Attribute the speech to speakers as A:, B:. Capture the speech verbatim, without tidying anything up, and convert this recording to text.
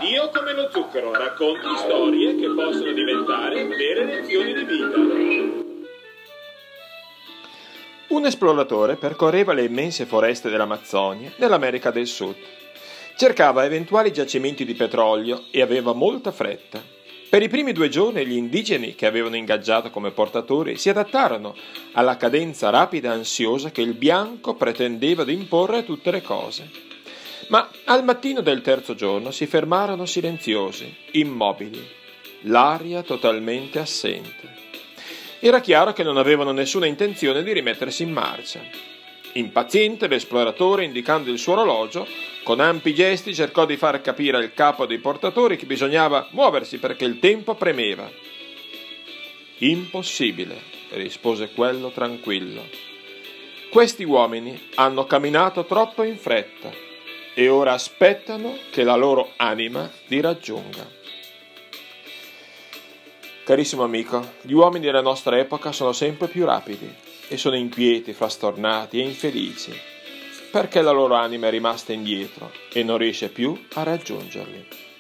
A: Io, come lo zucchero, racconto storie che possono diventare vere lezioni di vita.
B: Un esploratore percorreva le immense foreste dell'Amazzonia nell'America del Sud. Cercava eventuali giacimenti di petrolio e aveva molta fretta. Per i primi due giorni gli indigeni che avevano ingaggiato come portatori si adattarono alla cadenza rapida e ansiosa che il bianco pretendeva di imporre a tutte le cose. Ma al mattino del terzo giorno si fermarono silenziosi, immobili, l'aria totalmente assente. Era chiaro che non avevano nessuna intenzione di rimettersi in marcia. Impaziente, l'esploratore, indicando il suo orologio, con ampi gesti cercò di far capire al capo dei portatori che bisognava muoversi perché il tempo premeva. Impossibile, rispose quello tranquillo. Questi uomini hanno camminato troppo in fretta e ora aspettano che la loro anima li raggiunga. Carissimo amico, gli uomini della nostra epoca sono sempre più rapidi e sono inquieti, frastornati e infelici, perché la loro anima è rimasta indietro e non riesce più a raggiungerli.